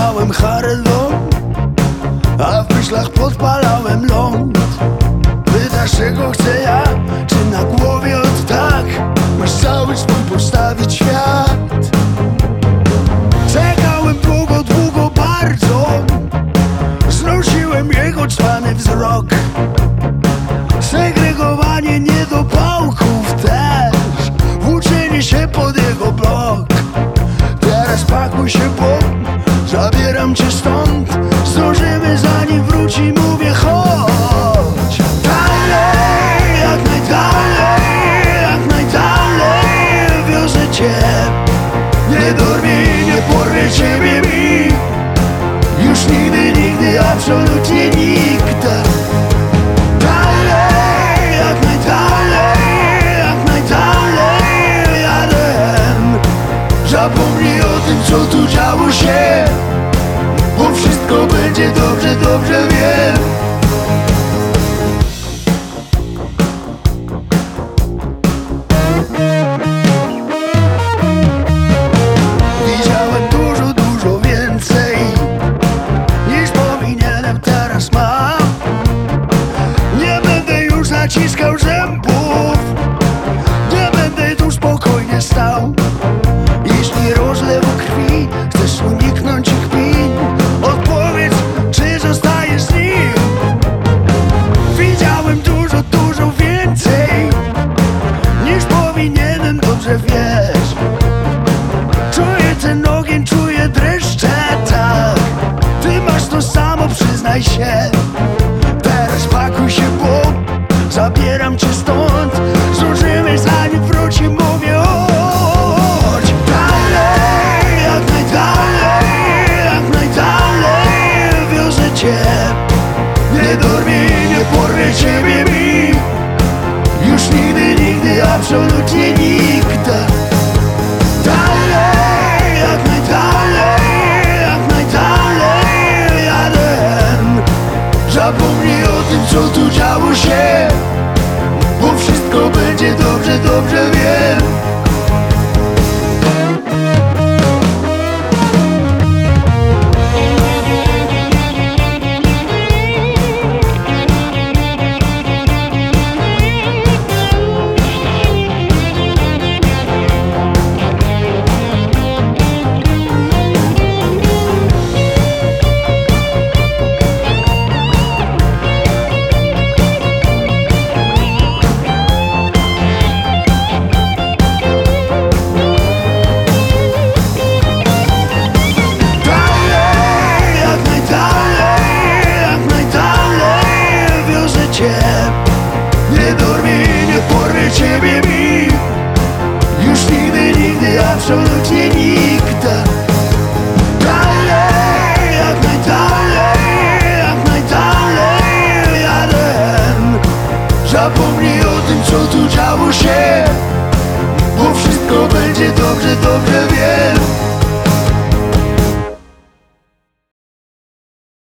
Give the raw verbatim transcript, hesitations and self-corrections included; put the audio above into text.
Pijałem Hareldą, a w myślach podpalałem ląd. Pytasz, czego chcę ja, czy na głowie od tak masz cały swój postawić świat. Czekałem długo, długo bardzo, znosiłem jego czwany wzrok. Segregowanie niedopałków też, włóczenie się pod jego blok. Teraz pakuj się, bo zabieram cię stąd. Zdążymy zanim wróci, mówię chodź. Dalej, jak najdalej, jak najdalej wiozę cię. Nie dorwie i nie porwie ciebie mi już nigdy, nigdy, absolutnie nigdy. Dalej, jak najdalej, jak najdalej jadę. Zapomnij o tym, co tu działo się, bo wszystko będzie dobrze, dobrze wiem. Widziałem dużo, dużo więcej niż powinienem teraz mam. Nie będę już naciskał zębów, nie będę tu spokojnie stał. Jeśli rozlewu krwi chcesz uniknąć ich kpin, odpowiedz, czy zostajesz z nim. Widziałem dużo, dużo więcej niż powinienem, dobrze wiesz. Czuję ten ogień, czuję dreszcze, tak. Ty masz to samo, przyznaj się. Teraz pakuj się, bo zabieram cię stąd. Zdążymy zanim wróci, mówię chodź. Dalej, jak najdalej, jak najdalej wiozę cię. Nie dorwie i nie porwie ciebie mi już nigdy, nigdy, absolutnie nigdy. Dalej, jak najdalej, jak najdalej jadę. Zapomnij o tym, co tu działo się, bo wszystko będzie dobrze, dobrze wiem. Nie dorwie i nie porwie ciebie mi już nigdy, nigdy, absolutnie nigdy. Dalej, jak najdalej, jak najdalej jadę. Zapomnij o tym, co tu działo się,